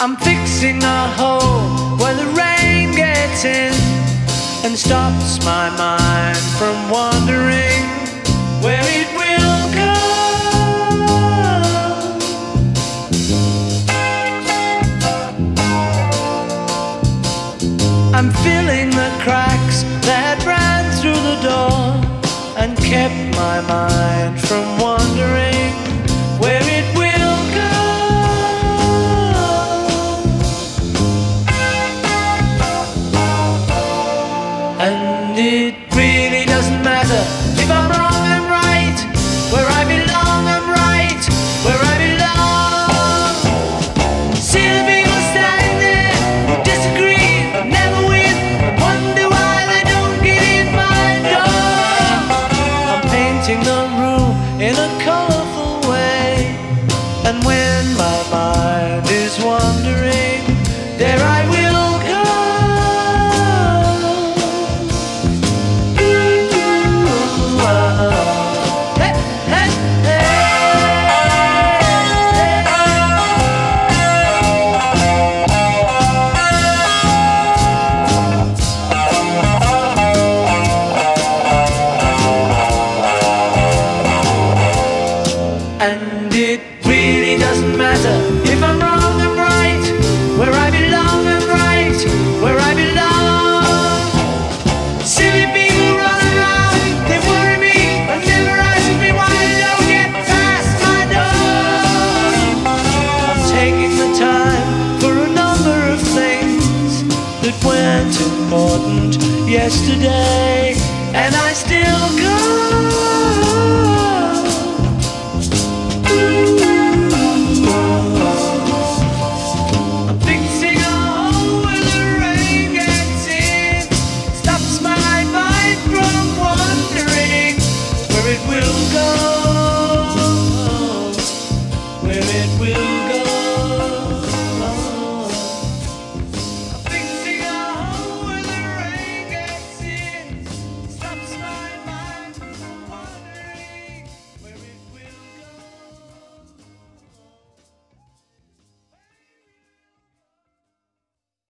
I'm fixing a hole where the rain gets in and stops my mind from wondering where it will go. I'm filling the cracks that ran through the door and kept my mind from wondering where it will go. And it really doesn't matter if I'm wrong, I'm right. Where I belong, I'm right. Where I belong. See the people standing there who disagree, but never win. Wonder why they don't get in my door. I'm painting the room in a colorful way, and when my mind is wandering, there I will go. And it really doesn't matter if I'm wrong, I'm right. Where I belong, I'm right. Where I belong. Silly people run around, they worry me and never ask me why I don't get past my door. I'm taking the time for a number of things that weren't important yesterday, and I still go. I'm fixing a hole where the rain gets in, stops my mind from wondering where it will go, where it will